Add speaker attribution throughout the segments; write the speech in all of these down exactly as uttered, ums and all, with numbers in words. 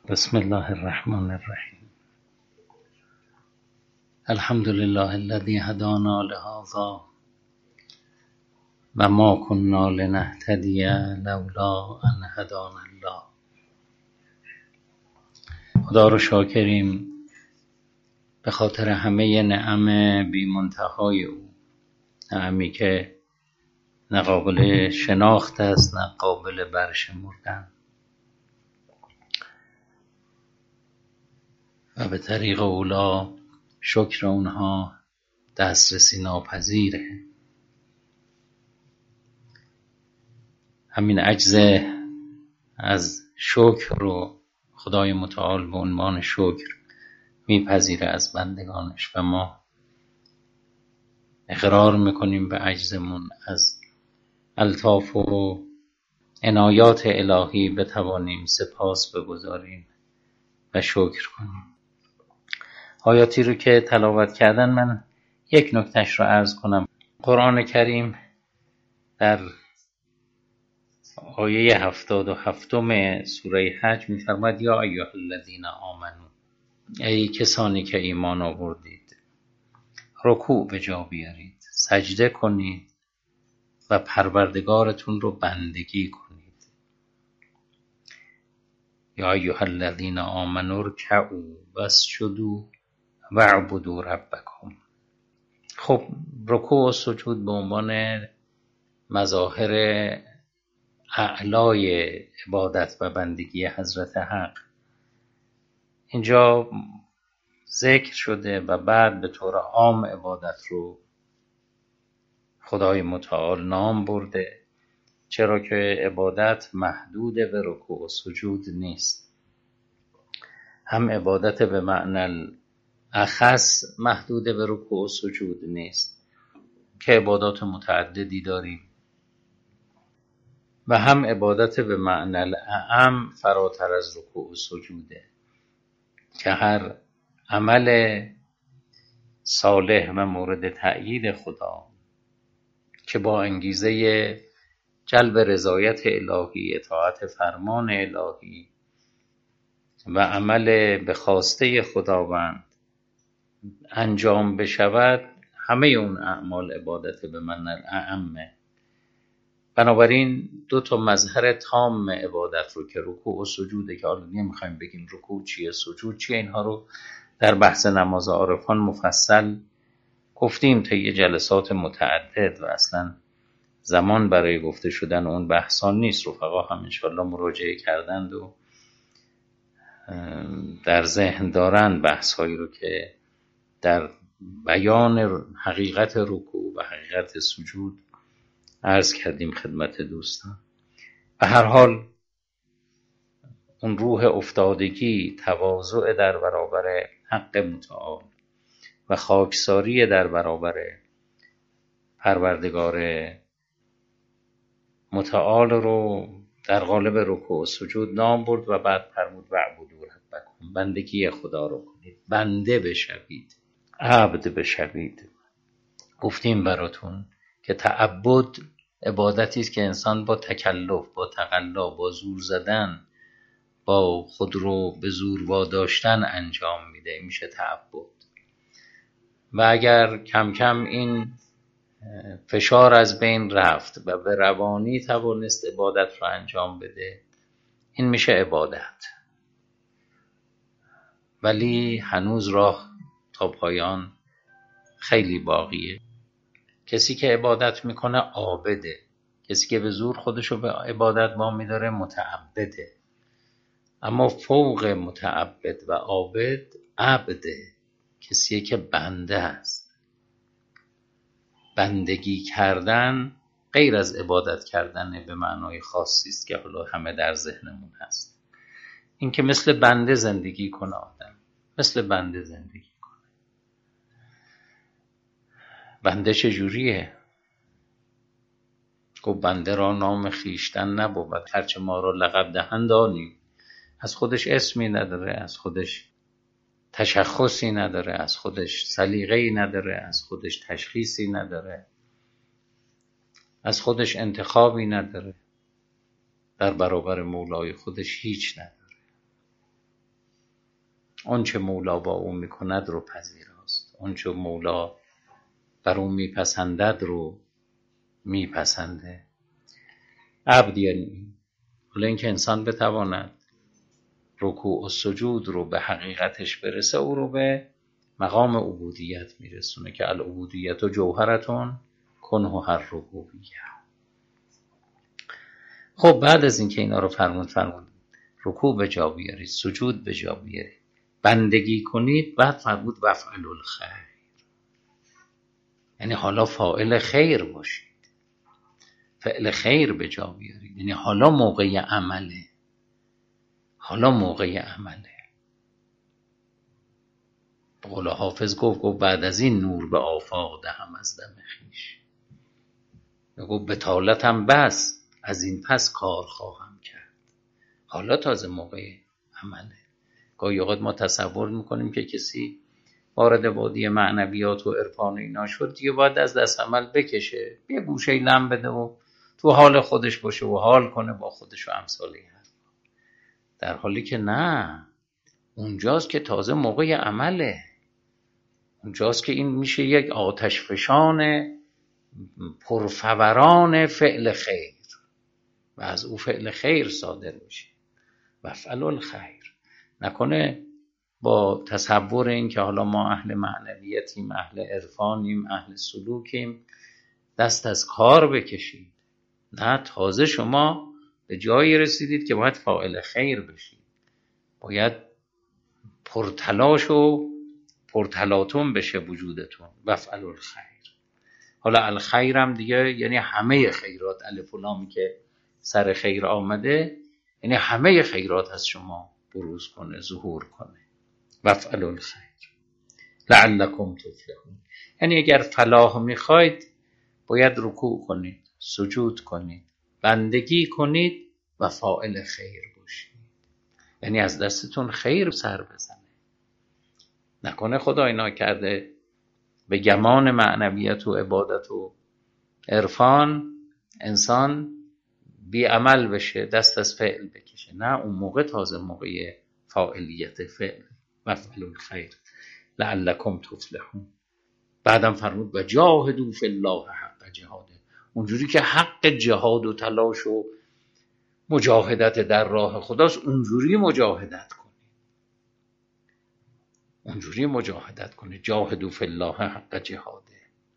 Speaker 1: بسم الله الرحمن الرحیم. الحمد لله الذي هدانا لهذا و ما كنا لنهتدی لولا ان هدانا الله. خدا رو شاکریم به خاطر همه نعم بی منتهای او، نعمی که نه قابل شناخت است نه قابل برشمردن و به طریق اولا شکر اونها دسترسی ناپذیره. همین عجز از شکر رو خدای متعال به عنوان شکر میپذیره از بندگانش و ما اقرار میکنیم به عجزمون از الطاف و عنایات الهی بتوانیم سپاس بگذاریم و شکر کنیم. آیاتی رو که تلاوت کردن، من یک نکتهش رو عرض کنم. قرآن کریم در آیه هفتاد و هفتم سوره حج می‌فرماید یا ایها الذین آمنو، ای کسانی که ایمان آوردید، رکوع به جا بیارید، سجده کنید و پروردگارتون رو بندگی کنید. یا ایها الذین آمنوا ارکعوا واسجدوا واعبدوا ربکم. خب رکوع و سجود به عنوان مظاهر اعلای عبادت و بندگی حضرت حق اینجا ذکر شده و بعد به طور عام عبادت رو خدای متعال نام برده، چرا که عبادت محدود به رکوع و سجود نیست. هم عبادت به معنی اخص محدود به رکوع و سجود نیست که عبادات متعددی داریم، و هم عبادت به معنی اعم فراتر از رکوع و سجوده که هر عمل صالح و مورد تأیید خدا که با انگیزه جلب رضایت الهی، اطاعت فرمان الهی و عمل به خواسته خداوند انجام بشود، همه اون اعمال عبادت به معنی اعمه. بنابراین دو تا مظهر تام عبادت رو که رکوع و سجوده، که حالا نمیخوایم بگیم رکوع چیه سجود چیه، اینها رو در بحث نماز عارفان مفصل گفتیم طی جلسات متعدد و اصلا زمان برای گفته شدن اون بحثان نیست. رفقا هم انشالله مراجعه کردند و در ذهن دارند بحث هایی رو که در بیان حقیقت رکوع و حقیقت سجود عرض کردیم خدمت دوستان. به هر حال اون روح افتادگی، تواضع در برابر حق متعال و خاکساری در برابر پروردگار متعال رو در قالب رکوع و سجود نام برد و بعد فرمود واعبدوا ربکم، بندگی خدا رو کنید، بنده بشوید، عبد بشوید. گفتیم براتون که تعبد عبادتی است که انسان با تکلف، با تقلا، با زور زدن، با خود رو به زور واداشتن انجام میده، میشه تعبد. و اگر کم کم این فشار از بین رفت و به روانی توانست عبادت رو انجام بده، این میشه عبادت. ولی هنوز راه تا پایان خیلی باقیه. کسی که عبادت میکنه عابده، کسی که به زور خودشو به عبادت وامی داره متعبده. اما فوق متعبد و عابد عبده، کسیه که بنده است. بندگی کردن غیر از عبادت کردن به معنای خاصی است که حالا همه در ذهنمون هست. این که مثل بنده زندگی کنه، آدم مثل بنده زندگی کنه. بنده چجوریه؟ گفت بنده را نام خیشتن نبود، هرچه ما را لقب دهند آنیم. از خودش اسمی نداره، از خودش تشخصی نداره، از خودش سلیقه‌ای نداره، از خودش تشخیصی نداره، از خودش انتخابی نداره، در برابر مولای خودش هیچ نداره. آنچه مولا با او میکند رو پذیراست، آنچه مولا بر او میپسندد رو میپسنده. عبد یعنی حالا اینکه انسان بتواند رکوع و سجود رو به حقیقتش برسه، او رو به مقام عبودیت میرسونه که العبودیت و جوهرتون کنه هر ربوبیه. خب بعد از اینکه اینا رو فرمود فرمود رکوع به جا بیارید، سجود به جا بیارید، بندگی کنید، بعد فرمود وفعل الخیر، یعنی حالا فاعل خیر باشید، فعل خیر به جا بیارید، یعنی حالا موقع عمله، حالا موقع عمله. به قول حافظ گفت گفت بعد از این نور به آفاق دهم از دم خویش، گفت بطالتم بس از این پس کار خواهم کرد. حالا تازه موقع عمله. گاهی اوقات ما تصور میکنیم که کسی وارد وادی معنویات و عرفان اینا شد دیگه باید از دست عمل بکشه، یه گوشه لم بده و تو حال خودش باشه و حال کنه با خودش و امثالی هست، در حالی که نه، اونجاست که تازه موقع عمله، اونجاست که این میشه یک آتش فشان پرفوران فعل خیر و از او فعل خیر صادر میشه. وفعل الخیر. نکنه با تصور این که حالا ما اهل معنویتیم، اهل عرفانیم، اهل سلوکیم، دست از کار بکشید. نه، تازه شما به جایی رسیدید که باید فاعل خیر بشید، باید پرتلاش و پرتلاتون بشه وجودتون. وفعل الخیر. حالا الخیر هم دیگه یعنی همه خیرات، الف و لامی که سر خیر آمده یعنی همه خیرات از شما بروز کنه، ظهور کنه. وفعل الخیر لعلکم تفلحون، یعنی اگر فلاح میخواید باید رکوع کنید، سجود کنید، بندگی کنید و فاعل خیر باشید، یعنی از دستتون خیر سر بزنه. نکنه خدا اینا کرده به گمان معنویت و عبادت و عرفان انسان بی عمل بشه، دست از فعل بکشه. نه، اون موقع تازه موقع فاعلیت فعل. وفعل الخیر لعلکم تفلحون. بعدم فرمود و جاهدوا فی الله حق جهاده، اونجوری که حق جهاد و تلاش و مجاهدت در راه خداست اونجوری مجاهدت کنید، اونجوری مجاهدت کنید. جاهدوا فی الله حق جهاده،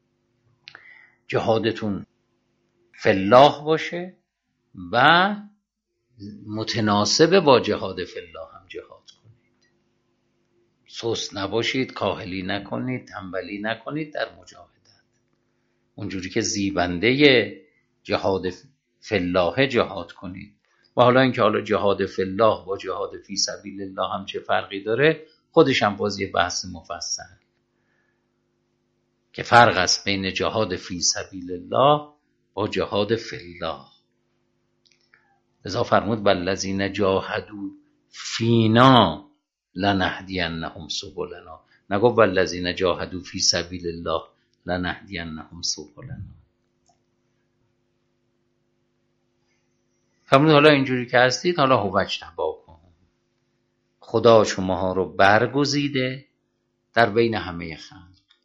Speaker 1: جهادتون فی الله باشه و متناسب با جهاد فی الله هم جهاد کنید. سست نباشید، کاهلی نکنید، تنبلی نکنید در مجاهدت، اونجوری که زیبنده جهاد فی الله جهاد کنید. و حالا اینکه حالا جهاد فی الله با جهاد فی سبیل الله هم چه فرقی داره، خودش هم باز یه بحث مفصل که فرق است بین جهاد فی سبیل الله با جهاد فی الله. لذا فرمود والذین جاهدوا فینا لنهدینهم سبلنا، نگفت والذین جاهدوا فی سبیل الله لنهدینهم سبلنا. فرمود حالا اینجوری که هستید، حالا هو اجتباکم، خدا شماها رو برگزیده در بین همه خلق.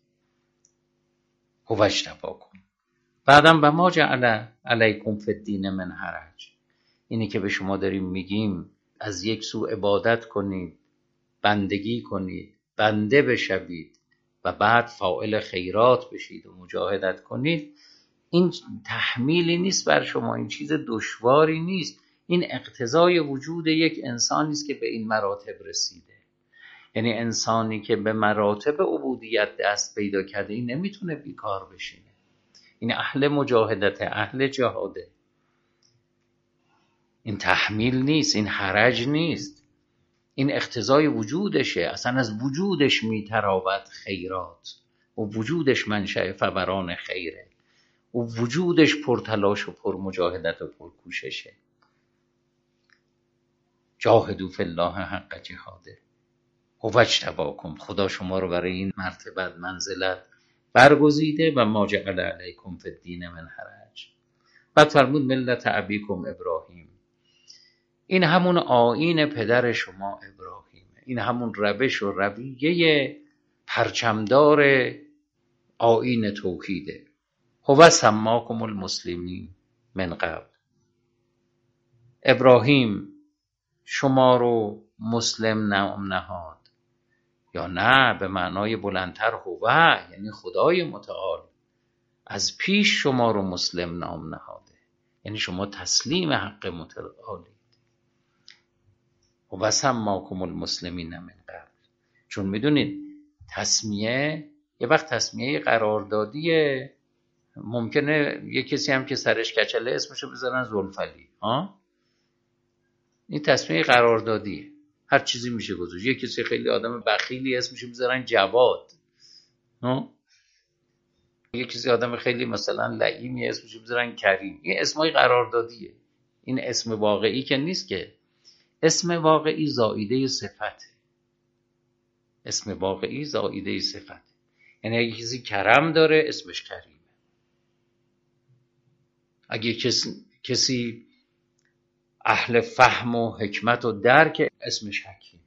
Speaker 1: هو اجتباکم. بعدم و ما جعل علیکم فی الدین من حرج، اینی که به شما داریم میگیم از یک سو عبادت کنید، بندگی کنید، بنده بشوید و بعد فاعل خیرات بشید و مجاهدت کنید، این تحمیلی نیست بر شما، این چیز دشواری نیست، این اقتضای وجود یک انسانی است که به این مراتب رسیده. یعنی انسانی که به مراتب عبودیت دست پیدا کرده این نمیتونه بیکار بشینه، این اهل مجاهدت، اهل جهاده. این تحمیل نیست، این حرج نیست، این اقتضای وجودشه، اصلا از وجودش میتراود خیرات و وجودش منشأ فوران خیره و وجودش پرتلاش و پرمجاهدت و پرکوششه. جاهدوا فی الله حق جهاده هو اجتباکم، خدا شما رو برای این مرتبه منزلت برگزیده و ما جعل علیکم فی الدین من حرج. بعد فرمود ملت ابیکم ابراهیم، این همون آیین پدر شما ابراهیمه. این همون روش و رویه پرچمدار آیین توحیده. هو سماکم المسلمین من قبل. ابراهیم شما رو مسلم نام نهاد، یا نه به معنای بلندتر هو، یعنی خدای متعال از پیش شما رو مسلم نام نهاده، یعنی شما تسلیم حق متعالید. و سماکم المسلمین من قبل. چون میدونید تسمیه یه وقت تسمیه قراردادیه، ممکنه یه کسی هم که سرش کچله اسمشو بذارن زلفلی، ها، این تسمیه قراردادیه، هر چیزی میشه گذاشت. یه کسی خیلی آدم بخیلی اسمشو بذارن جواد، ها، یه کسی آدم خیلی مثلا لئیمی اسمشو بذارن کریم. این اسمای قراردادیه، این اسم واقعی که نیست که. اسم واقعی زائیده صفته. اسم واقعی زائیده صفته. یعنی اگه کسی کرم داره اسمش کریمه، اگه کسی, کسی اهل فهم و حکمت و درک اسمش حکیمه،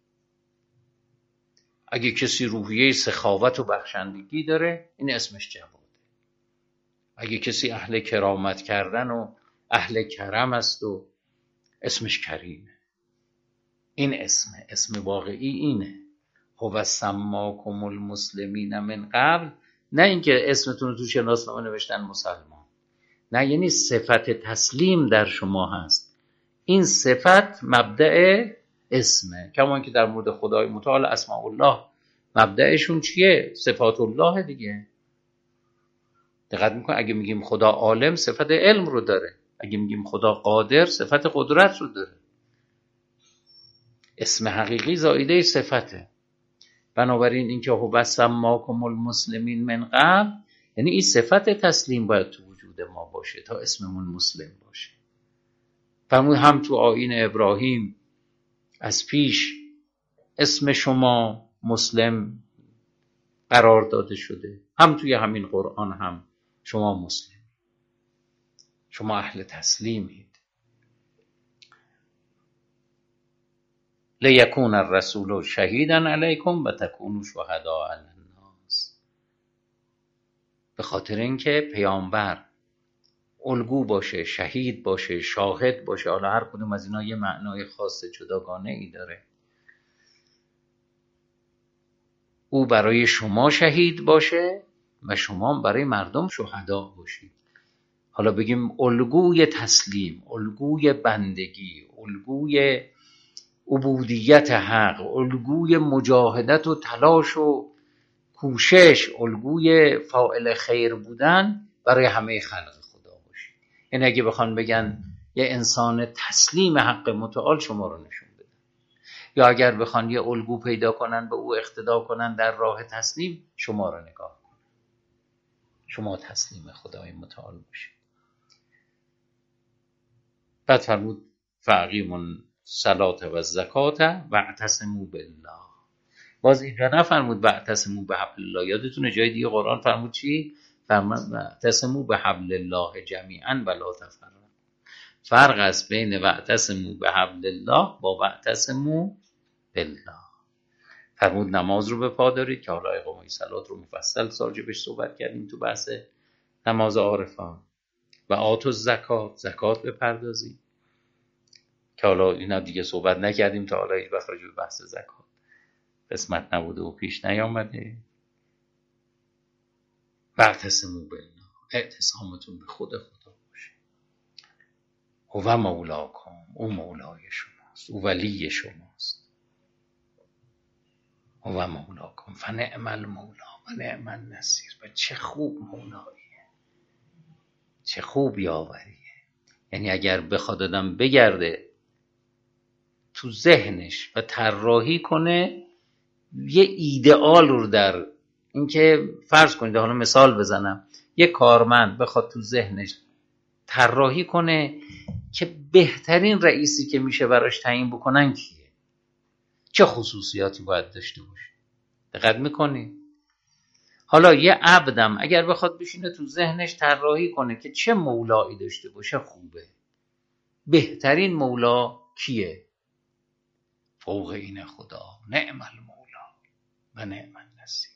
Speaker 1: اگه کسی روحیه سخاوت و بخشندگی داره این اسمش جواده، اگه کسی اهل کرامت کردن و اهل کرم است و اسمش کریمه. این اسمه، اسم واقعی اینه. هو سماکم المسلمین من قبل، نه اینکه اسمتون رو تو شناسنامه نوشتن مسلمان، نه، یعنی صفت تسلیم در شما هست. این صفت مبدأ اسمه، کما که در مورد خدای متعال اسماء الله مبدأشون چیه؟ صفات الله دیگه. دقت میکن، اگه میگیم خدا عالم صفت علم رو داره، اگه میگیم خدا قادر صفت قدرت رو داره. اسم حقیقی زائیده صفته. بنابراین اینکه هو سماکم المسلمین من قبل، یعنی این صفت تسلیم باید تو وجود ما باشه تا اسممون مسلم باشه. فرمود هم تو آیین ابراهیم از پیش اسم شما مسلم قرار داده شده، هم توی همین قرآن هم شما مسلم، شما اهل تسلیمید. لیکون الرسول شهیدا علیکم و تکونوا شهداء علی الناس. به خاطر اینکه پیامبر الگو باشه، شهید باشه، شاهد باشه. حالا هر کدوم از اینا یه معنای خاص جداگانه ای داره. او برای شما شهید باشه و شما برای مردم شهدا باشید. حالا بگیم الگوی تسلیم، الگوی بندگی، الگوی عبودیت حق، الگوی مجاهدت و تلاش و کوشش، الگوی فاعل خیر بودن برای همه خلق خدا باشید. یعنی اگه بخوان بگن یه انسان تسلیم حق متعال شما رو نشون بده، یا اگر بخوان یه الگو پیدا کنن به او اقتدا کنن در راه تسلیم، شما رو نگاه کنن، شما تسلیم خدای متعال باشید. بعد فرمود فاقیموا الصلاة و الزکات و اعتصموا بالله. باز اینجا نفرمود واعتصموا بحبل الله. یادتونه جای دیگه قرآن فرمود چی؟ فرمود واعتصموا بحبل الله جمیعا و لا تفرقوا. فرق است بین واعتصموا بحبل الله با واعتصموا بالله. فرمود نماز رو به پا دارید، که حالا اقامه صلات رو مفصل راجعش صحبت کردیم تو بحث نماز عارفان. و آتوا الزکات، زکات بپردازید، که حالا اینا دیگه صحبت نکردیم تا حالا هیچ وقت راجع به بحث زکات قسمت نبوده و پیش نیامده. واعتصموا بالله، اعتصامتون به خود خدا باشه. هو مولاکم، او مولای شماست، او ولی شماست. هو مولاکم فنعم المولا و نعم النصیر. و چه خوب مولاییه، چه خوب یاوریه. یعنی اگر بخواد آدم بگرده تو ذهنش و طراحی کنه یه ایدئال رو، در اینکه فرض کنید، حالا مثال بزنم، یه کارمند بخواد تو ذهنش طراحی کنه که بهترین رئیسی که میشه براش تعیین بکنن کیه، چه خصوصیاتی باید داشته باشه. دقت میکنی؟ حالا یه عبدم اگر بخواد بشینه تو ذهنش طراحی کنه که چه مولایی داشته باشه خوبه، بهترین مولا کیه، فوق این خدا، نعم المولا و نعم النصیر.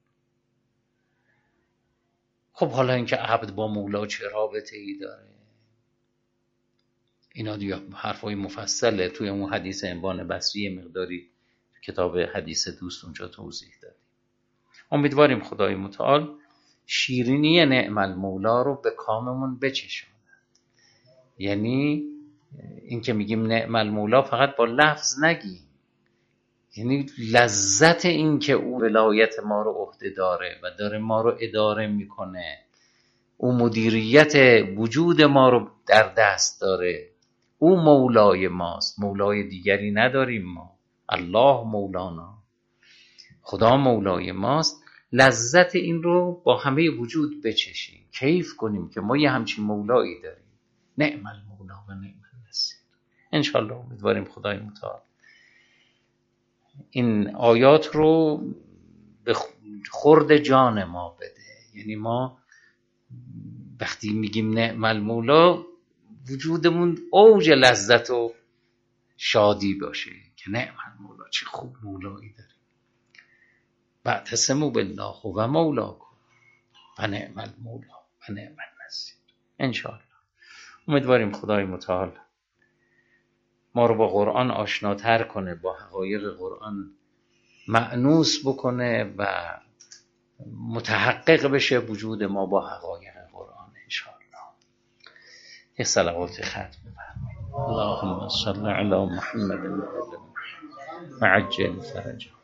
Speaker 1: خب حالا اینکه عبد با مولا چه رابطه ای داره، اینا دیگه حرفای مفصله. توی اون حدیث عنوان بصری مقداری کتاب حدیث دوست اونجا توضیح دادیم. امیدواریم خدای متعال شیرینی نعم المولا رو به کاممون بچشاند. یعنی این که میگیم نعم المولا فقط با لفظ نگیم، یعنی لذت این که او ولایت ما رو عهده داره و داره ما رو اداره میکنه، او مدیریت وجود ما رو در دست داره، او مولای ماست، مولای دیگری نداریم ما، الله مولانا، خدا مولای ماست. لذت این رو با همه وجود بچشیم، کیف کنیم که ما یه همچین مولایی داریم. نعم المولا و نعم النصیر. انشالله امیدواریم خدای متعال این آیات رو به خورد جان ما بده. یعنی ما وقتی میگیم نعم المولا وجودمون اوج لذت و شادی باشه که نعم المولا، چه خوب مولایی داریم. واعتصموا بالله و مولاکم و نعم المولا و نعم النصیر. انشاءالله امیدواریم خدای متعال ما رو با قرآن آشناتر کنه، با حقایق قرآن مأنوس بکنه و متحقق بشه وجود ما با حقایق قرآن انشاءالله. یه صلوات ختم بفرمایید. اللهم صل علی محمد و عجل فرجه.